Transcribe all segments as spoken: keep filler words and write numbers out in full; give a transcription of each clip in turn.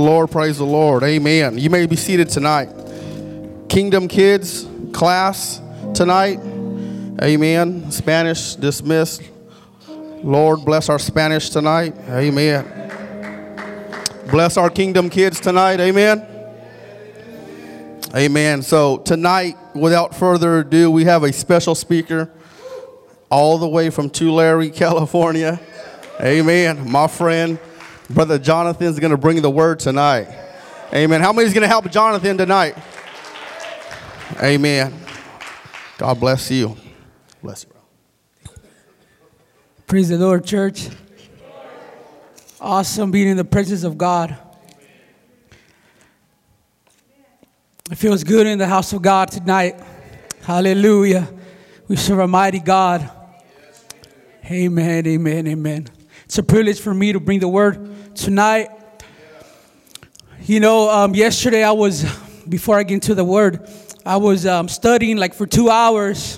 Lord, praise the Lord. Amen. You may be seated tonight. Kingdom Kids class tonight. Amen. Spanish dismissed. Lord, bless our Spanish tonight. Amen. Bless our Kingdom Kids tonight. Amen. Amen. So tonight, without further ado, we have a special speaker all the way from Tulare, California. Amen. My friend, Brother Jonathan, is going to bring the word tonight. Amen. How many is going to help Jonathan tonight? Amen. God bless you. Bless you, bro. Praise the Lord, church. Awesome being in the presence of God. It feels good in the house of God tonight. Hallelujah. We serve a mighty God. Amen, amen, amen. It's a privilege for me to bring the word tonight. You know, um, yesterday I was, before I get into the word, I was um, studying like for two hours.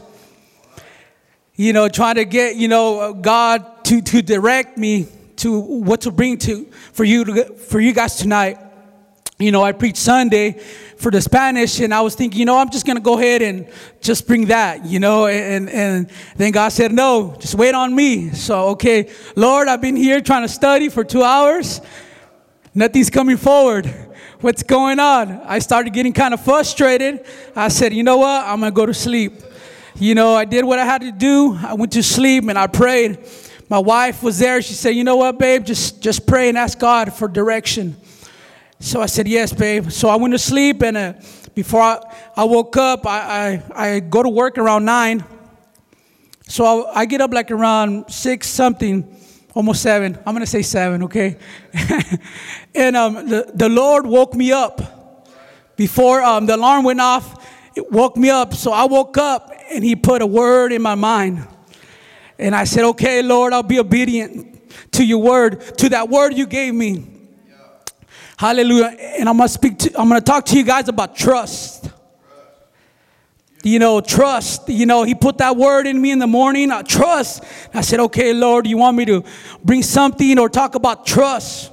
You know, trying to get, you know, God to, to direct me to what to bring to for you to, for you guys tonight. You know, I preached Sunday for the Spanish, and I was thinking, you know, I'm just going to go ahead and just bring that, you know, and, and then God said, no, just wait on me. So, okay, Lord, I've been here trying to study for two hours. Nothing's coming forward. What's going on? I started getting kind of frustrated. I said, you know what? I'm going to go to sleep. You know, I did what I had to do. I went to sleep and I prayed. My wife was there. She said, you know what, babe? Just, just pray and ask God for direction. So I said, yes, babe. So I went to sleep, and uh, before I, I woke up, I, I, I go to work around nine. So I, I get up like around six something, almost seven. I'm going to say seven, okay? and um, the, the Lord woke me up. Before um, the alarm went off, it woke me up. So I woke up, and he put a word in my mind. And I said, okay, Lord, I'll be obedient to your word, to that word you gave me. Hallelujah. And I'm going to speak to, I'm going to talk to you guys about trust. You know, trust. You know, he put that word in me in the morning, uh, trust. I said, okay, Lord, you want me to bring something or talk about trust?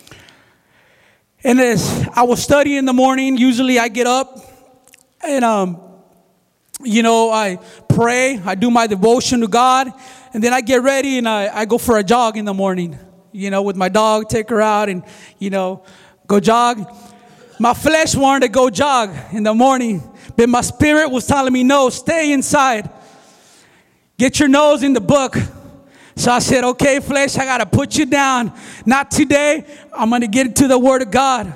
And as I was studying in the morning, usually I get up and, um, you know, I pray, I do my devotion to God, and then I get ready and I, I go for a jog in the morning, you know, with my dog, take her out and, you know, go jog. My flesh wanted to go jog in the morning, but my spirit was telling me, no, stay inside. Get your nose in the book. So I said, okay, flesh, I got to put you down. Not today. I'm going to get into the word of God.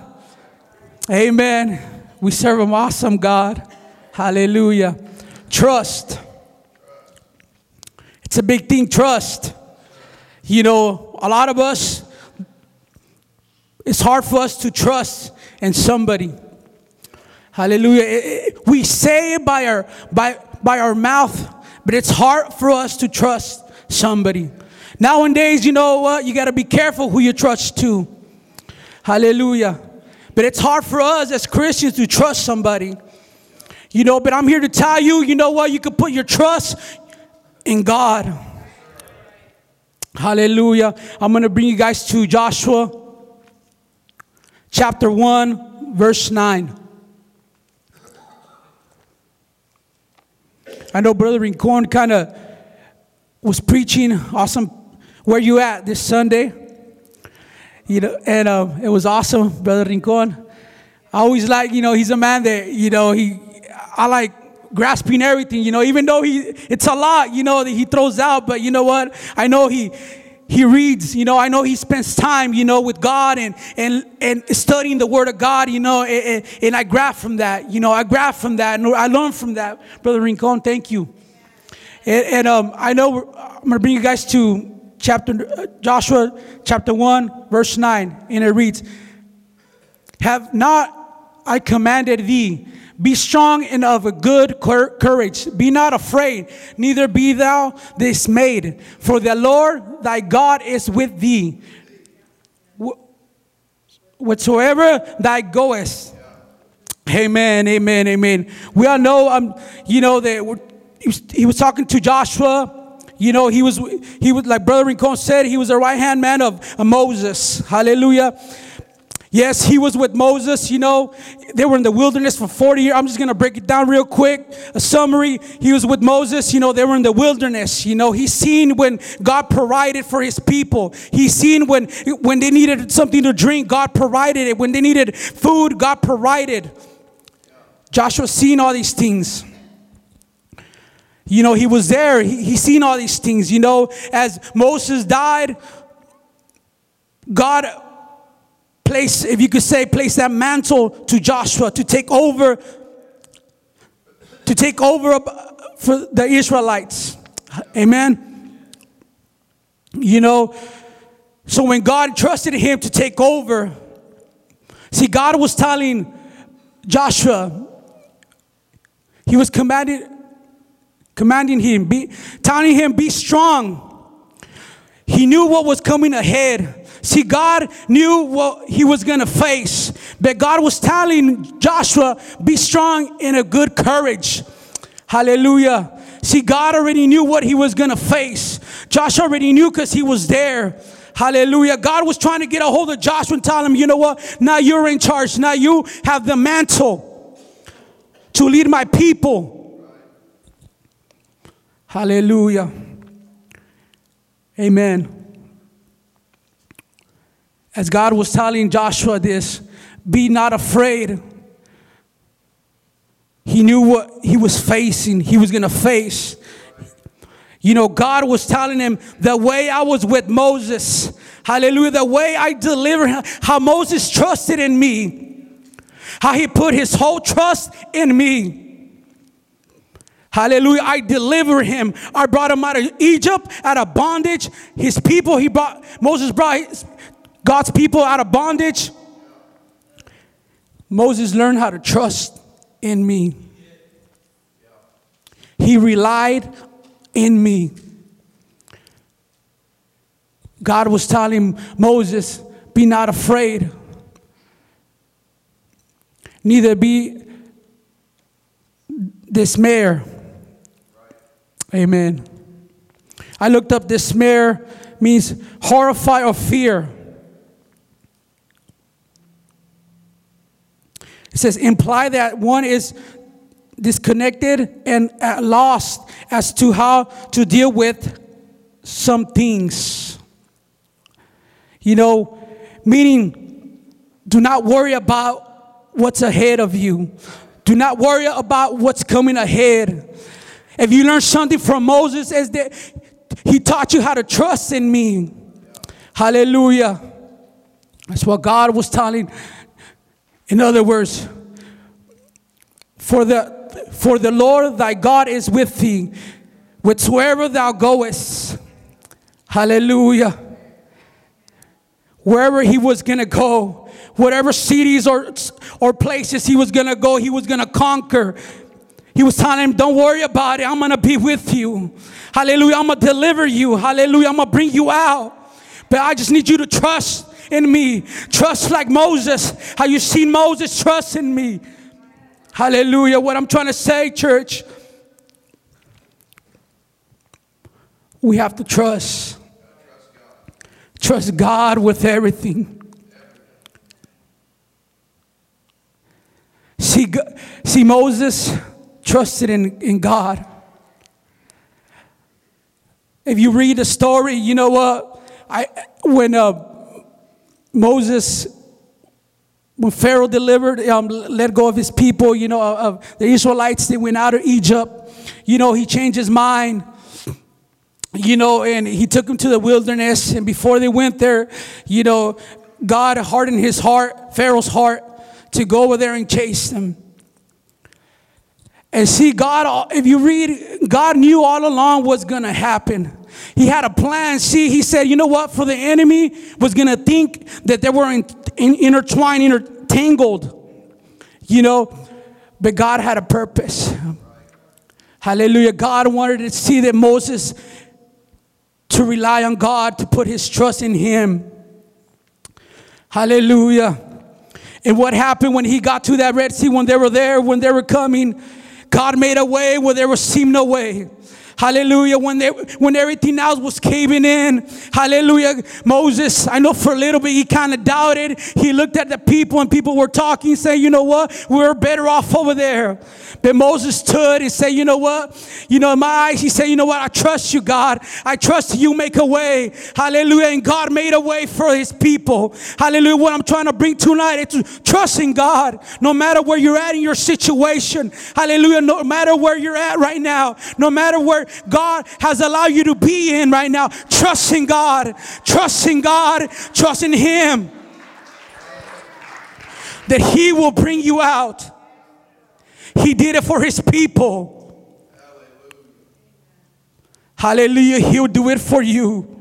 Amen. We serve an awesome God. Hallelujah. Trust. It's a big thing, trust. You know, a lot of us, it's hard for us to trust in somebody. Hallelujah. We say it by our by by our mouth, but it's hard for us to trust somebody. Nowadays, you know what? You got to be careful who you trust to. Hallelujah. But it's hard for us as Christians to trust somebody. You know, but I'm here to tell you, you know what? You can put your trust in God. Hallelujah. I'm going to bring you guys to Joshua chapter one, verse nine. I know Brother Rincon kind of was preaching awesome. Where you at this Sunday? You know, and uh, it was awesome, Brother Rincon. I always like, you know, he's a man that, you know, he, I like grasping everything, you know, even though he, it's a lot, you know, that he throws out, but you know what? I know he, He reads, you know, I know he spends time, you know, with God and and, and studying the Word of God, you know, and, and I grab from that, you know, I grab from that, and I learn from that. Brother Rincon, thank you. And, and um, I know I'm going to bring you guys to chapter uh, Joshua chapter one, verse nine, and it reads, have not I commanded thee, be strong and of a good courage. Be not afraid, neither be thou dismayed. For the Lord thy God is with thee. Whatsoever thou goest. Amen, amen, amen. We all know, um, you know, that he was, he was talking to Joshua. You know, he was, he was like Brother Rincon said, he was the right-hand man of, of Moses. Hallelujah. Yes, he was with Moses, you know. They were in the wilderness for forty years. I'm just going to break it down real quick. A summary. He was with Moses, you know, they were in the wilderness. You know, he's seen when God provided for his people. He's seen when, when they needed something to drink, God provided it. When they needed food, God provided. Joshua's seen all these things. You know, he was there. He, he's seen all these things. You know, as Moses died, God place, if you could say, place that mantle to Joshua to take over, to take over for the Israelites. Amen. You know, so when God trusted him to take over, see, God was telling Joshua, he was commanding, commanding him, be, telling him, be strong. He knew what was coming ahead. See, God knew what he was going to face. But God was telling Joshua, be strong in a good courage. Hallelujah. See, God already knew what he was going to face. Joshua already knew because he was there. Hallelujah. God was trying to get a hold of Joshua and tell him, you know what? Now you're in charge. Now you have the mantle to lead my people. Hallelujah. Amen. As God was telling Joshua this, be not afraid. He knew what he was facing, he was going to face. You know, God was telling him, the way I was with Moses, hallelujah, the way I delivered, how Moses trusted in me, how he put his whole trust in me. Hallelujah, I delivered him. I brought him out of Egypt, out of bondage. His people, he brought, Moses brought his, God's people out of bondage. Moses learned how to trust in me. He relied in me. God was telling Moses, be not afraid. Neither be dismayed. Amen. I looked up dismay means horrify or fear. It says imply that one is disconnected and at lost as to how to deal with some things. You know, meaning do not worry about what's ahead of you. Do not worry about what's coming ahead. If you learn something from Moses, is that he taught you how to trust in me. Hallelujah. That's what God was telling. In other words, for the for the Lord thy God is with thee, whithersoever thou goest. Hallelujah. Wherever he was going to go, whatever cities or, or places he was going to go, he was going to conquer. He was telling him, don't worry about it. I'm going to be with you. Hallelujah. I'm going to deliver you. Hallelujah. I'm going to bring you out. But I just need you to trust in me. Trust like Moses. How you seen Moses trust in me. Hallelujah. What I'm trying to say, church, we have to trust. Trust God with everything. See, see Moses trusted in, in God. If you read the story, you know what? I when uh, Moses, when Pharaoh delivered, um, let go of his people, you know, of the Israelites, they went out of Egypt. You know, he changed his mind. You know, and he took them to the wilderness. And before they went there, you know, God hardened his heart, Pharaoh's heart, to go over there and chase them. And see, God, if you read, God knew all along what's going to happen. He had a plan. See, he said, you know what? For the enemy was going to think that they were in, in, intertwined, intertangled. You know, but God had a purpose. Hallelujah. God wanted to see that Moses to rely on God, to put his trust in him. Hallelujah. And what happened when he got to that Red Sea, when they were there, when they were coming, God made a way where there was seemed no way. Hallelujah. When they, when everything else was caving in. Hallelujah. Moses, I know for a little bit he kind of doubted. He looked at the people and people were talking, saying, you know what? We're better off over there. But Moses stood and said, you know what? You know, in my eyes, he said, you know what? I trust you, God. I trust you make a way. Hallelujah. And God made a way for his people. Hallelujah. What I'm trying to bring tonight is trusting God no matter where you're at in your situation. Hallelujah. No matter where you're at right now, no matter where God has allowed you to be in right now, trusting God, trusting God, trusting him that he will bring you out. He did it for his people. Hallelujah. He'll do it for you.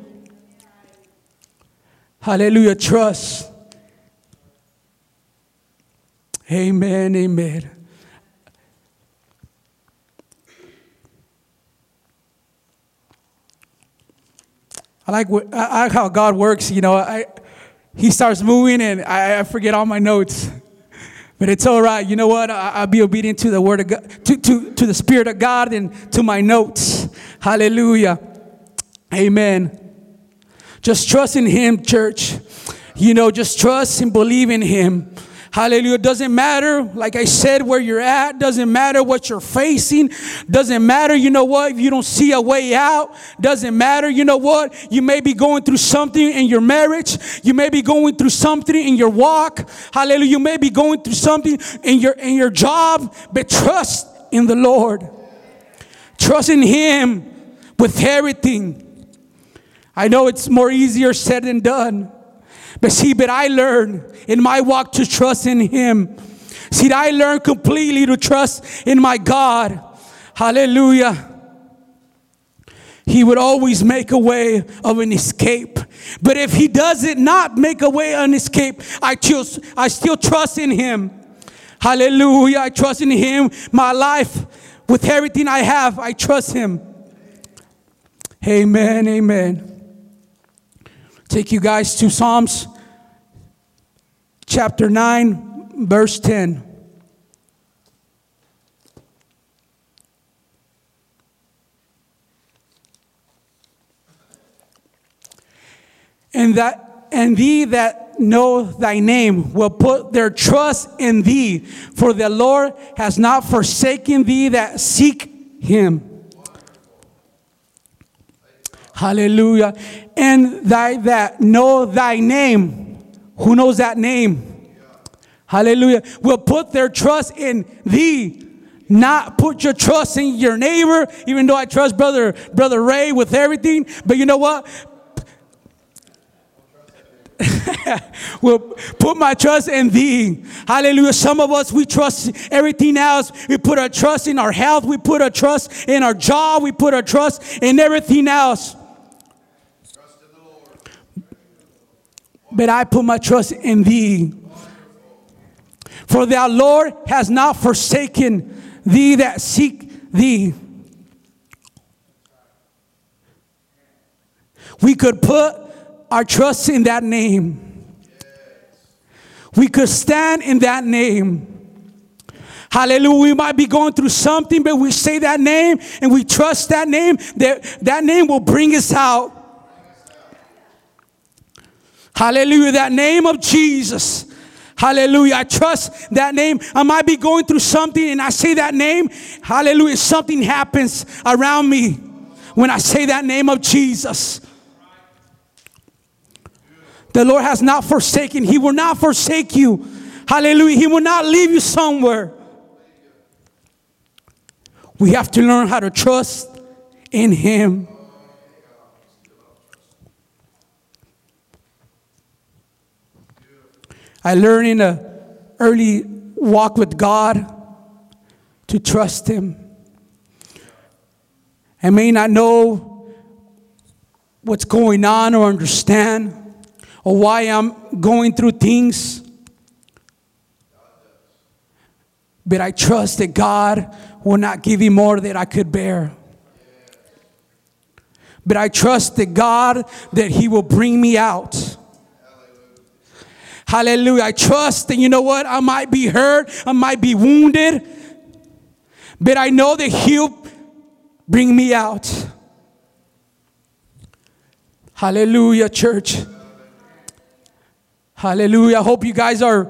Hallelujah. Trust. Amen. Amen. I like what, I like how God works. You know, I he starts moving and I, I forget all my notes. But it's all right. You know what? I, I'll be obedient to the word of God, to, to, to the Spirit of God and to my notes. Hallelujah. Amen. Just trust in him, church. You know, just trust and believe in him. Hallelujah. Doesn't matter, like I said, where you're at. Doesn't matter what you're facing. Doesn't matter, you know what, if you don't see a way out. Doesn't matter, you know what, you may be going through something in your marriage. You may be going through something in your walk. Hallelujah. You may be going through something in your, in your job. But trust in the Lord. Trust in him with everything. I know it's more easier said than done. But see, but I learned in my walk to trust in him. See, I learned completely to trust in my God. Hallelujah. He would always make a way of an escape. But if he doesn't not make a way of an escape, I choose, I still trust in him. Hallelujah. I trust in him. My life, with everything I have, I trust him. Amen. Amen. Take you guys to Psalms chapter nine, verse ten. And that and thee that know thy name will put their trust in thee, for the Lord has not forsaken thee that seek him. Hallelujah. And thy that know thy name. Who knows that name? Hallelujah. Will put their trust in thee. Not put your trust in your neighbor. Even though I trust brother, brother Ray with everything. But you know what? Will put my trust in thee. Hallelujah. Some of us, we trust everything else. We put our trust in our health. We put our trust in our job. We put our trust in everything else. But I put my trust in thee. For thou, Lord, has not forsaken thee that seek thee. We could put our trust in that name. We could stand in that name. Hallelujah. We might be going through something, but we say that name and we trust that name. That, that name will bring us out. Hallelujah. That name of Jesus. Hallelujah. I trust that name. I might be going through something and I say that name. Hallelujah. Something happens around me when I say that name of Jesus. The Lord has not forsaken. He will not forsake you. Hallelujah. He will not leave you somewhere. We have to learn how to trust in him. I learned in an early walk with God to trust him. I may not know what's going on or understand or why I'm going through things, but I trust that God will not give me more than I could bear. But I trust that God, that he will bring me out. Hallelujah. I trust that, you know what, I might be hurt, I might be wounded, but I know that he'll bring me out. Hallelujah, church. Hallelujah. I hope you guys are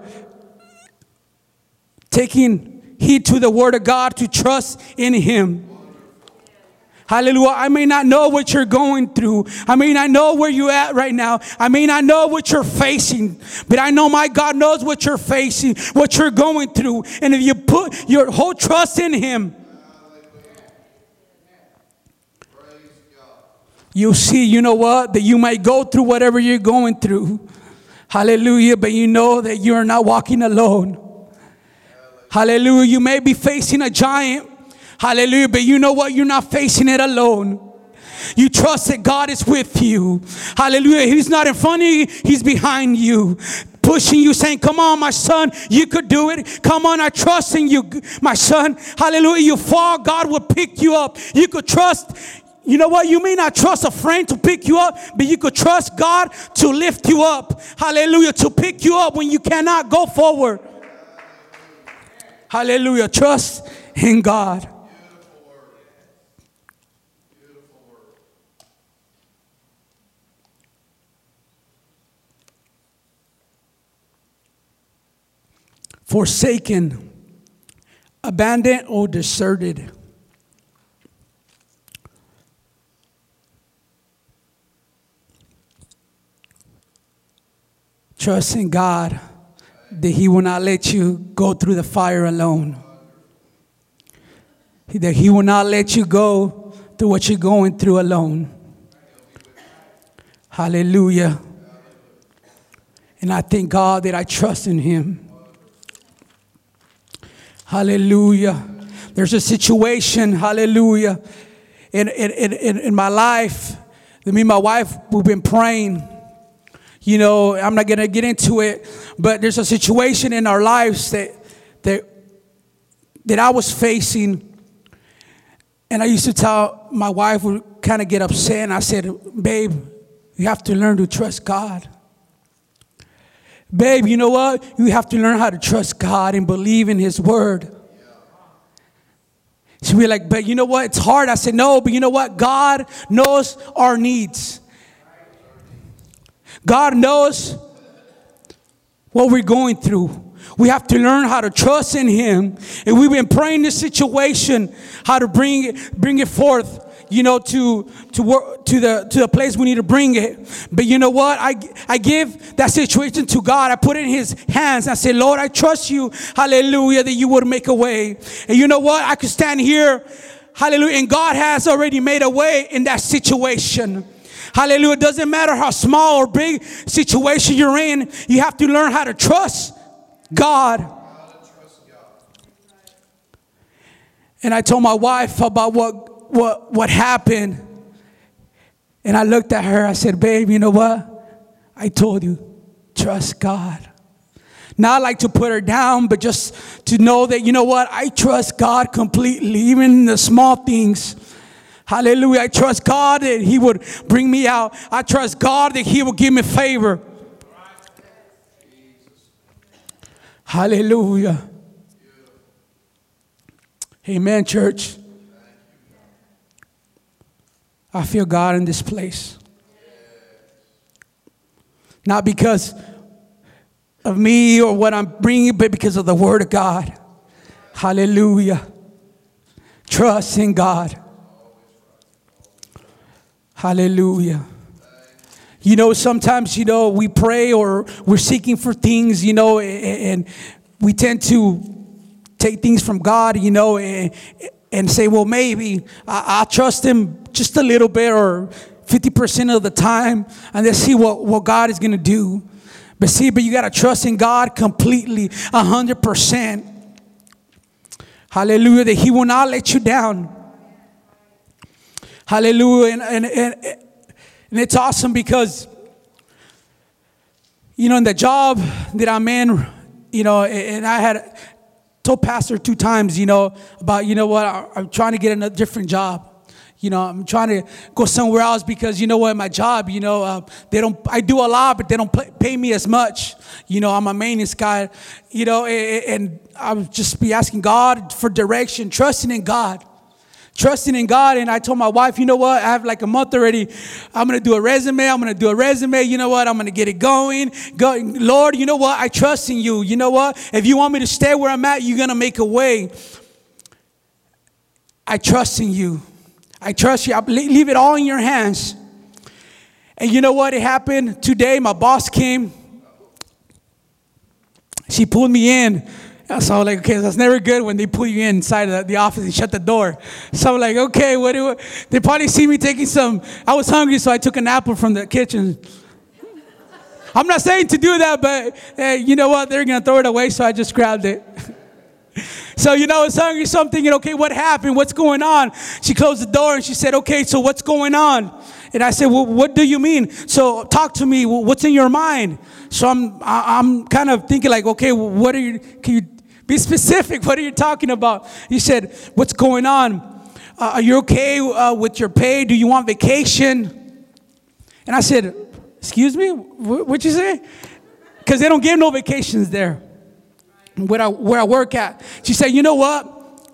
taking heed to the word of God to trust in him. Hallelujah. I may not know what you're going through. I may not know where you're at right now. I may not know what you're facing. But I know my God knows what you're facing, what you're going through. And if you put your whole trust in him, you'll see, you know what, that you might go through whatever you're going through. Hallelujah. But you know that you're not walking alone. Hallelujah. You may be facing a giant. Hallelujah. But you know what? You're not facing it alone. You trust that God is with you. Hallelujah. He's not in front of you. He's behind you. Pushing you, saying, come on, my son, you could do it. Come on, I trust in you, my son. Hallelujah. You fall, God will pick you up. You could trust. You know what? You may not trust a friend to pick you up, but you could trust God to lift you up. Hallelujah. To pick you up when you cannot go forward. Hallelujah. Trust in God. Forsaken, abandoned, or deserted. Trust in God that he will not let you go through the fire alone. That he will not let you go through what you're going through alone. Hallelujah. And I thank God that I trust in him. Hallelujah. There's a situation, hallelujah, in, in, in, in my life that me and my wife, we've been praying. You know, I'm not going to get into it, but there's a situation in our lives that, that, that I was facing. And I used to tell my wife, would kind of get upset, and I said, babe, you have to learn to trust God. Babe, you know what? You have to learn how to trust God and believe in his word. She'd be like, but you know what? It's hard. I said, no, but you know what? God knows our needs. God knows what we're going through. We have to learn how to trust in him. And we've been praying this situation, how to bring it, bring it forth. You know, to to work to the to the place we need to bring it. But you know what? I I give that situation to God. I put it in his hands. I say, Lord, I trust you, hallelujah, that you would make a way. And you know what? I could stand here, hallelujah, and God has already made a way in that situation. Hallelujah. It doesn't matter how small or big situation you're in, you have to learn how to trust God. And I told my wife about what What what happened, and I looked at her. I said, babe, you know what? I told you, trust God. Not like to put her down, but just to know that, you know what? I trust God completely, even in the small things. Hallelujah. I trust God that he would bring me out. I trust God that he will give me favor. Hallelujah. Amen, church. I feel God in this place. Not because of me or what I'm bringing, but because of the word of God. Hallelujah. Trust in God. Hallelujah. You know, sometimes, you know, we pray or we're seeking for things, you know, and we tend to take things from God, you know, and, and say, well, maybe I'll trust him just a little bit or fifty percent of the time, and let's see what, what God is going to do. But see, but you got to trust in God completely, one hundred percent. Hallelujah, that he will not let you down. Hallelujah. And, and, and, and it's awesome because, you know, in the job that I'm in, you know, and I had told pastor two times, you know, about, you know what, I'm trying to get a different job. You know, I'm trying to go somewhere else because, you know what, my job, you know, uh, they don't, I do a lot, but they don't pay, pay me as much. You know, I'm a maintenance guy, you know, and, and I would just be asking God for direction, trusting in God trusting in God. And I told my wife, you know what? I have like a month already. I'm going to do a resume. I'm going to do a resume. You know what? I'm going to get it going. Go, Lord, you know what? I trust in you. You know what? If you want me to stay where I'm at, you're going to make a way. I trust in you. I trust you. I leave it all in your hands. And you know what? It happened today. My boss came. She pulled me in. So I was like, okay, that's never good when they pull you inside the, the office and shut the door. So I'm like, okay, what do I, they probably see me taking some, I was hungry, so I took an apple from the kitchen. I'm not saying to do that, but hey, you know what? They're going to throw it away, so I just grabbed it. So, you know, I was hungry, so I'm thinking, okay, what happened? What's going on? She closed the door and she said, okay, so what's going on? And I said, well, what do you mean? So talk to me. What's in your mind? So I'm I'm kind of thinking like, okay, what are you, can you be specific? What are you talking about? He said, what's going on? Uh, are you okay uh, with your pay? Do you want vacation? And I said, excuse me? What'd you say? Because they don't give no vacations there where I, where I work at. She said, you know what?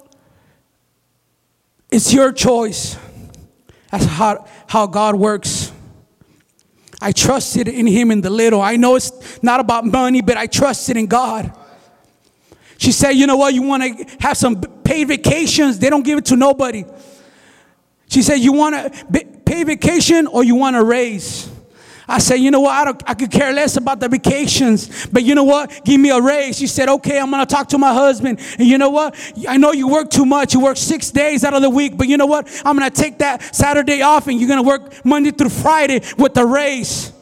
It's your choice. That's how, how God works. I trusted in him in the little. I know it's not about money, but I trusted in God. She said, you know what? You want to have some paid vacations? They don't give it to nobody. She said, you want to pay vacation or you want a raise? I said, you know what? I, don't, I could care less about the vacations. But you know what? Give me a raise. She said, okay, I'm going to talk to my husband. And you know what? I know you work too much. You work six days out of the week. But you know what? I'm going to take that Saturday off and you're going to work Monday through Friday with a raise.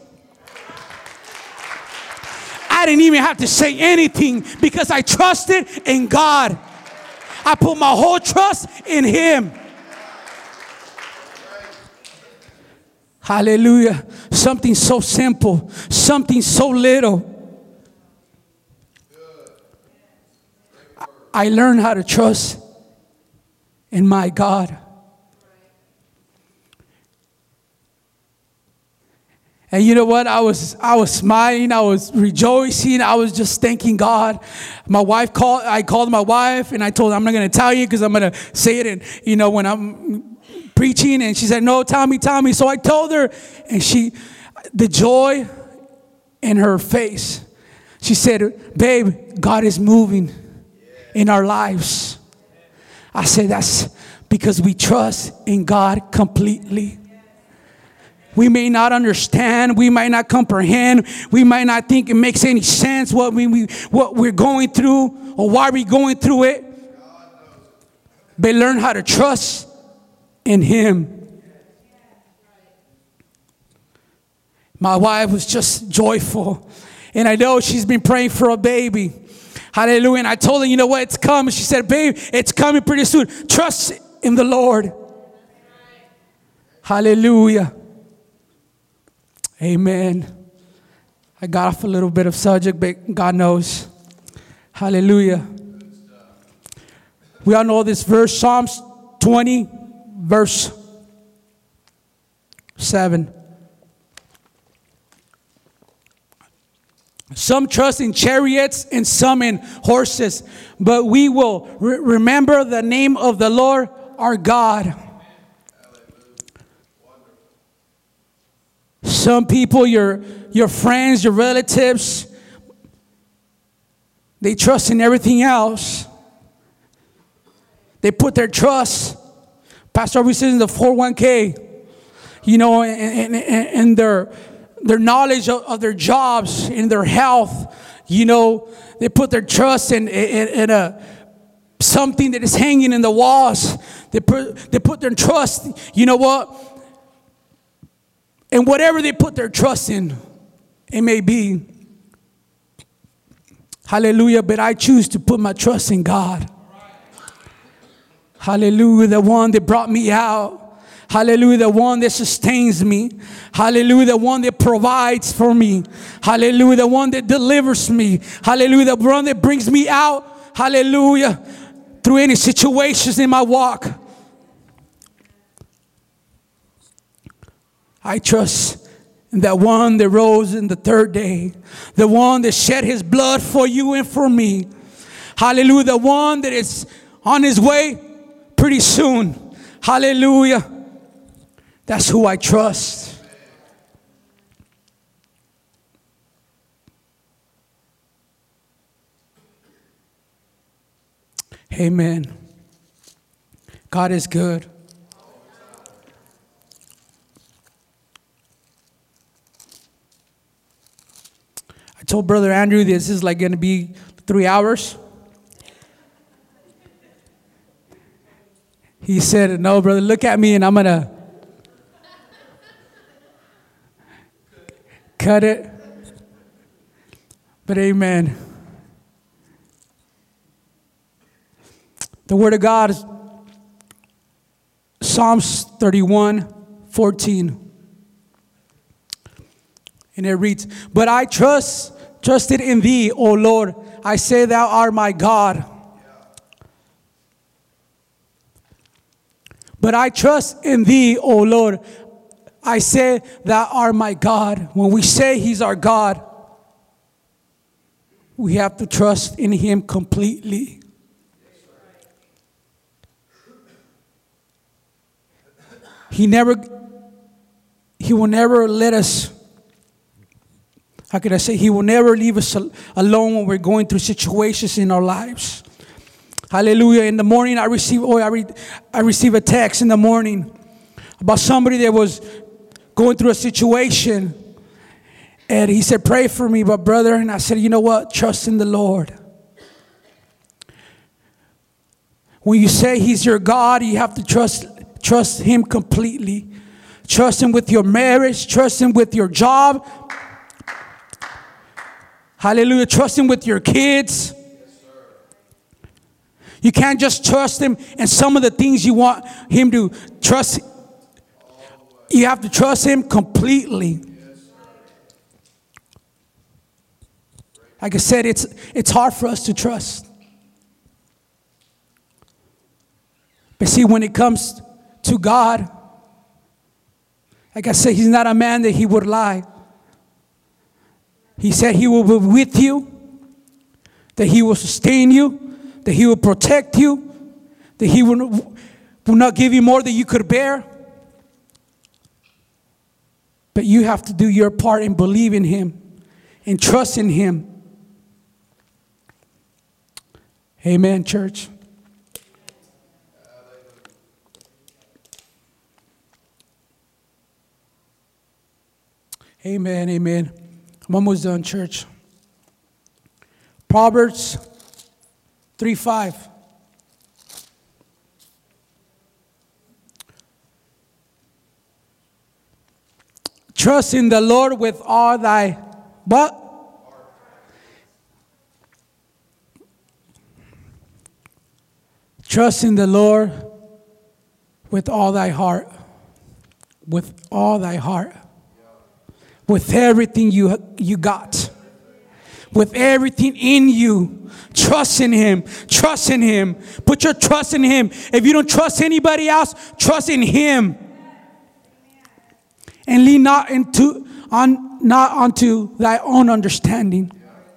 I didn't even have to say anything because I trusted in God. I put my whole trust in him. Hallelujah. Something so simple, something so little. I learned how to trust in my God. And you know what? I was I was smiling. I was rejoicing. I was just thanking God. My wife called. I called my wife and I told her, I'm not going to tell you because I'm going to say it. And you know, when I'm preaching, and she said, no, tell me, tell me. So I told her, and she, the joy in her face. She said, babe, God is moving in our lives. I said, that's because we trust in God completely. We may not understand. We might not comprehend. We might not think it makes any sense what we, we what we're going through or why we're going through it. But learn how to trust in him. My wife was just joyful. And I know she's been praying for a baby. Hallelujah. And I told her, you know what? It's coming. She said, babe, it's coming pretty soon. Trust in the Lord. Hallelujah. Amen. I got off a little bit of subject, but God knows. Hallelujah. We all know this verse, Psalms twenty, verse seven. Some trust in chariots and some in horses, but we will re- remember the name of the Lord our God. Some people, your, your friends, your relatives, they trust in everything else. They put their trust, Pastor always says, in the four oh one k, you know, and, and, and their, their knowledge of, of their jobs, in their health. You know, they put their trust in, in, in a something that is hanging in the walls. They put, they put their trust, you know what? And whatever they put their trust in, it may be. Hallelujah. But I choose to put my trust in God. Hallelujah. The one that brought me out. Hallelujah. The one that sustains me. Hallelujah. The one that provides for me. Hallelujah. The one that delivers me. Hallelujah. The one that brings me out. Hallelujah. Through any situations in my walk. I trust in that one that rose in the third day. The one that shed his blood for you and for me. Hallelujah. The one that is on his way pretty soon. Hallelujah. That's who I trust. Amen. God is good. I told Brother Andrew this is like going to be three hours. He said, no, brother, look at me and I'm going to cut it. But amen. The word of God is Psalms thirty-one fourteen. And it reads, but I trust, trusted in thee, O Lord. I say thou art my God. But I trust in thee, O Lord. I say thou art my God. When we say he's our God, we have to trust in him completely. He never, he will never let us, how could I say, he will never leave us alone when we're going through situations in our lives. Hallelujah. In the morning, I receive, oh, I, re, I receive a text in the morning about somebody that was going through a situation. And he said, pray for me, but brother. And I said, you know what? Trust in the Lord. When you say he's your God, you have to trust Trust him completely. Trust him with your marriage. Trust him with your job. Hallelujah. Trust him with your kids. You can't just trust him in some of the things you want him to trust. You have to trust him completely. Like I said, it's it's hard for us to trust. But see, when it comes to God, like I said, he's not a man that he would lie. He said he will be with you, that he will sustain you, that he will protect you, that he will, will not give you more than you could bear. But you have to do your part and believe in him and trust in him. Amen, church. Amen, amen. I'm almost done, church. Proverbs three five. Trust in the Lord with all thy what? Trust in the Lord with all thy heart. With all thy heart. With everything you, you got. With everything in you. Trust in him. Trust in him. Put your trust in him. If you don't trust anybody else, trust in him. And lean not into on not unto thy own understanding.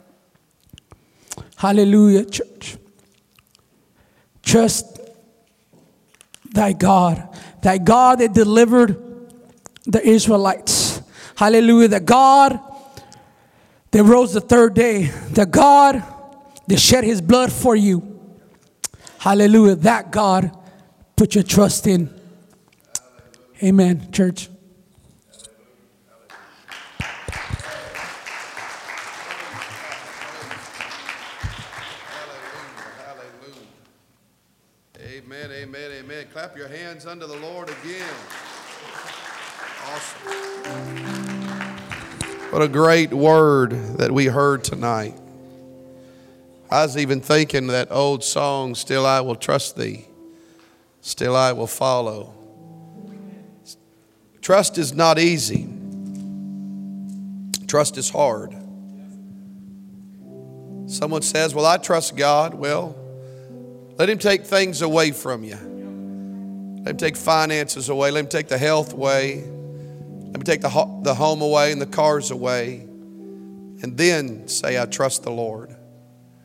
Hallelujah, church. Trust thy God. Thy God that delivered the Israelites. Hallelujah. The God that rose the third day. The God that shed his blood for you. Hallelujah. That God, put your trust in. Amen, church. Amen, amen, amen. Clap your hands unto the Lord again. Awesome. What a great word that we heard tonight. I was even thinking that old song, Still I Will Trust Thee, Still I Will Follow. Trust is not easy. Trust is hard. Someone says, well, I trust God. Well, let him take things away from you. Let him take finances away. Let him take the health away. Let me take the, ho- the home away and the cars away. And then say, I trust the Lord.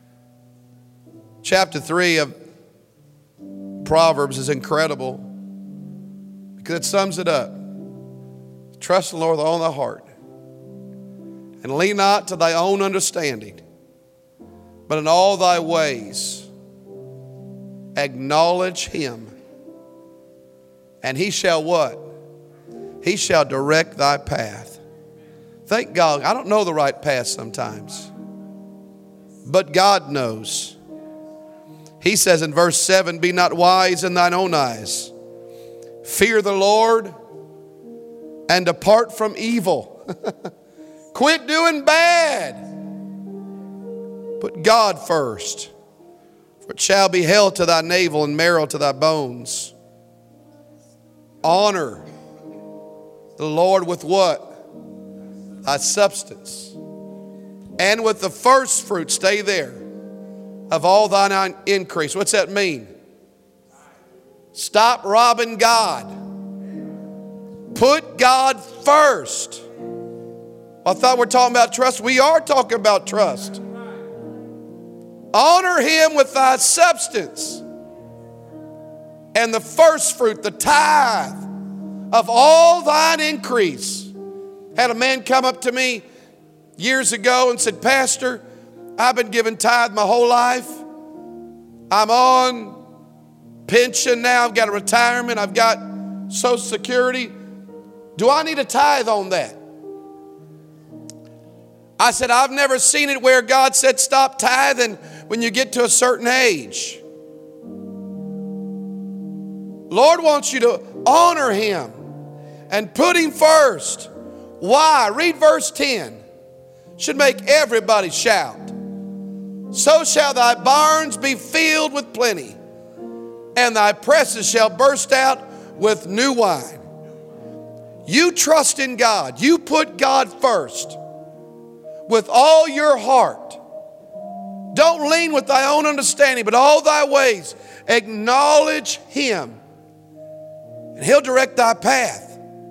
Chapter three of Proverbs is incredible. because it sums it up. Trust in the Lord with all thy heart, and lean not to thy own understanding, but in all thy ways acknowledge him, and he shall what? He shall direct thy path. Thank God. I don't know the right path sometimes, but God knows. He says in verse seven, be not wise in thine own eyes. Fear the Lord and depart from evil. Quit doing bad. Put God first. For it shall be health to thy navel and marrow to thy bones. Honor the Lord with what? Thy substance. And with the first fruit, stay there, of all thine increase. What's that mean? Stop robbing God. Put God first. I thought we were talking about trust. We are talking about trust. Honor him with thy substance. And the first fruit, the tithe of all thine increase. Had a man come up to me years ago and said, Pastor, I've been giving tithe my whole life. I'm on pension now. I've got a retirement. I've got Social Security. Do I need a tithe on that? I said, I've never seen it where God said stop tithing when you get to a certain age. Lord wants you to honor him and put him first. Why? Read verse ten. Should make everybody shout. So shall thy barns be filled with plenty, and thy presses shall burst out with new wine. You trust in God. You put God first with all your heart. Don't lean with thy own understanding, but all thy ways acknowledge him, and he'll direct thy path.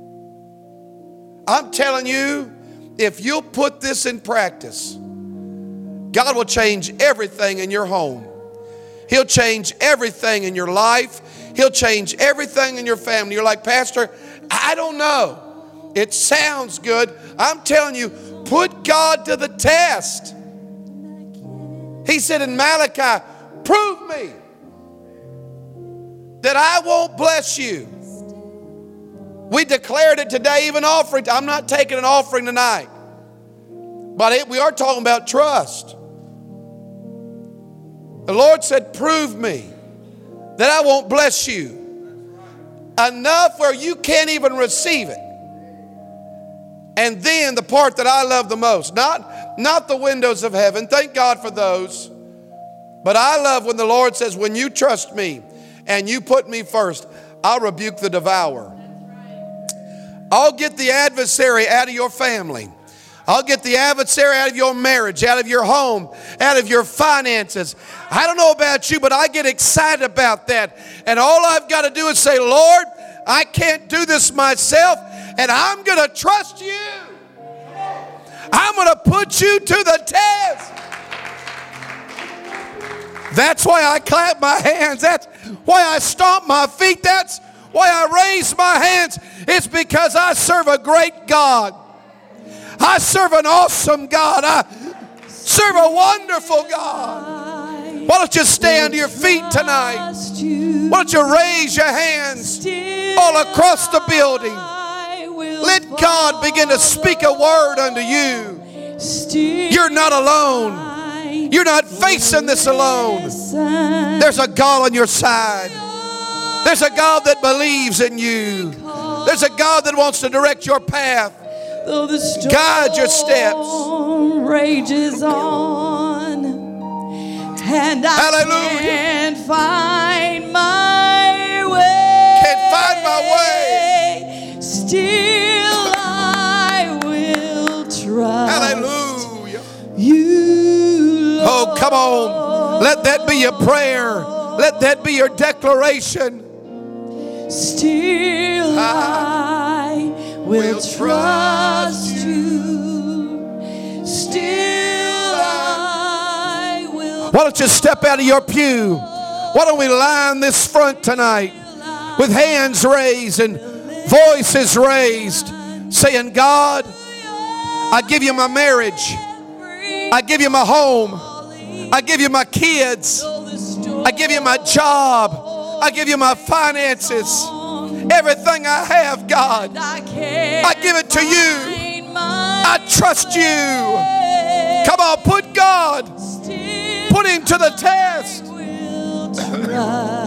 I'm telling you, if you'll put this in practice, God will change everything in your home. He'll change everything in your life. He'll change everything in your family. You're like, Pastor, I don't know. It sounds good. I'm telling you, put God to the test. He said in Malachi, prove me that I won't bless you. We declared it today, even offering. I'm not taking an offering tonight. But it, we are talking about trust. The Lord said, prove me that I won't bless you enough where you can't even receive it. And then the part that I love the most, not, not the windows of heaven. Thank God for those. But I love when the Lord says, when you trust me and you put me first, I'll rebuke the devourer. I'll get the adversary out of your family. I'll get the adversary out of your marriage, out of your home, out of your finances. I don't know about you, but I get excited about that. And all I've got to do is say, Lord, I can't do this myself, and I'm going to trust you. I'm going to put you to the test. That's why I clap my hands. That's why I stomp my feet. That's why I raise my hands. It's because I serve a great God. I serve an awesome God. I serve a wonderful God. Why don't you stand to your feet tonight? Why don't you raise your hands all across the building? Let God begin to speak a word unto you. You're not alone. You're not facing this alone. There's a God on your side. There's a God that believes in you. There's a God that wants to direct your path. Though the storm guide your steps. Rages on, and I Hallelujah. can't find my way. Can't find my way. Still I will trust. Hallelujah. You, Lord. Oh, come on. Let that be your prayer. Let that be your declaration. Still I will will trust you. Still I will. Why don't you step out of your pew? Why don't we line this front tonight with hands raised and voice is raised, saying, God, I give you my marriage. I give you my home. I give you my kids. I give you my job. I give you my finances. Everything I have, God, I give it to you. I trust you. Come on, put God, put him to the test.